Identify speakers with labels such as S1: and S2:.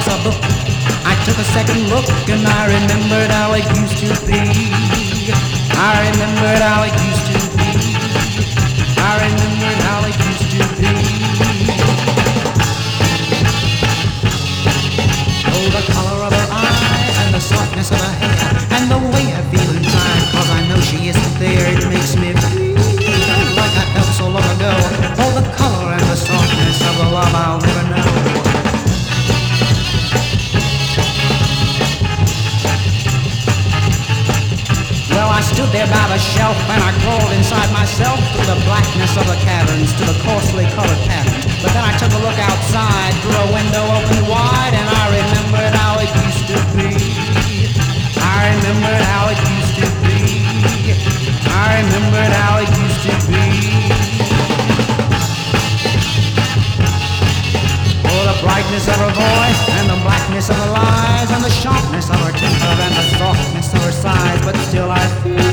S1: across a book. I took a second look and I remembered how it used to be. I remembered how it used to be. I remembered how it used to be. Oh, the color of her eye and the softness of her hair and the way I feel inside, 'cause I know she isn't there. It makes me feel like I felt so long ago. Oh, the color and the softness of the love I'll never know. Well, I stood there by the shelf and I crawled inside myself through the blackness of the caverns to the coarsely colored patterns. But then I took a look outside through a window open wide and I remembered how it used to be. I remembered how it used to be. I remembered how it used to be. Oh, the brightness of her voice and the blackness of her lies and the sharpness of her temper and the softness of her sighs, but still I feel